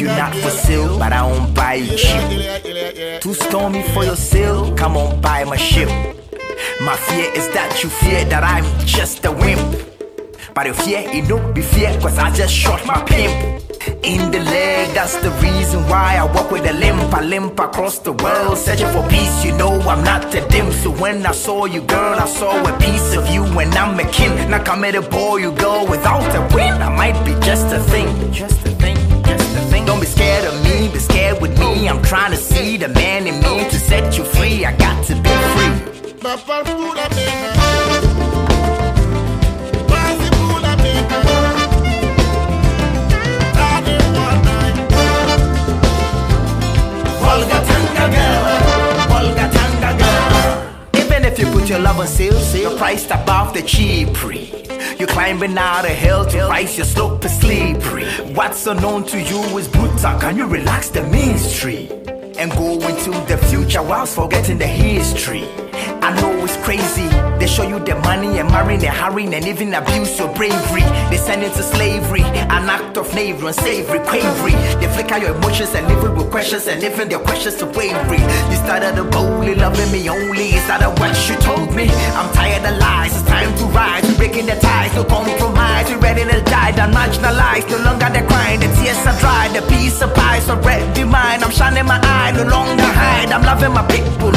you not for sale, but I won't buy you cheap. Too stormy for your sale, come on buy my ship. My fear is that you fear that I'm just a wimp. But if fear, it don't be fear, cause I just shot my pimp in the leg. That's the reason why I walk with a limp. I limp across the world, searching for peace. You know I'm not a dim. So when I saw you, girl, I saw a piece of you. When I'm a kin, now come at a boy, you go without a win. I might be just a thing, just a thing, just a thing. Don't be scared of me, be scared with me. I'm trying to see the man in me to set you free. I got to be free. Even if you put your love on sale, you're priced above the cheapery. You're climbing out of hell to rise, your slope is slippery. What's unknown to you is brutal. Can you relax the mystery and go into the future whilst forgetting the history? I know it's crazy. They show you the money and marrying and hurrying and even abuse your bravery. They send it to slavery, an act of knavery and savory, quavery. They flicker your emotions and live it with questions and even their questions to wavery. You started boldly loving me only. Is that what you told me? I'm tired of lies, it's time to rise. We're breaking the ties, no compromise. We're ready to die, done marginalized. No longer the crying, the tears are dry. The peace of pie, so already mine. I'm shining my eye, no longer hide. I'm loving my people.